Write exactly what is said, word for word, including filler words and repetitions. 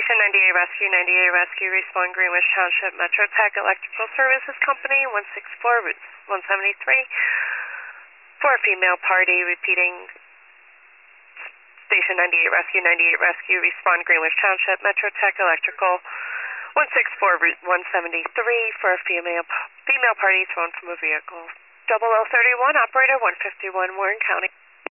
Station ninety-eight Rescue, ninety-eight Rescue, respond Greenwich Township Metro Tech Electrical Services Company, one six four, Route one seventy-three. For a female party, repeating Station ninety-eight Rescue, ninety-eight Rescue, respond Greenwich Township Metro Tech Electrical, one six four, Route one seventy-three. For a female female party thrown from a vehicle. double oh thirty-one, operator one fifty-one, Warren County.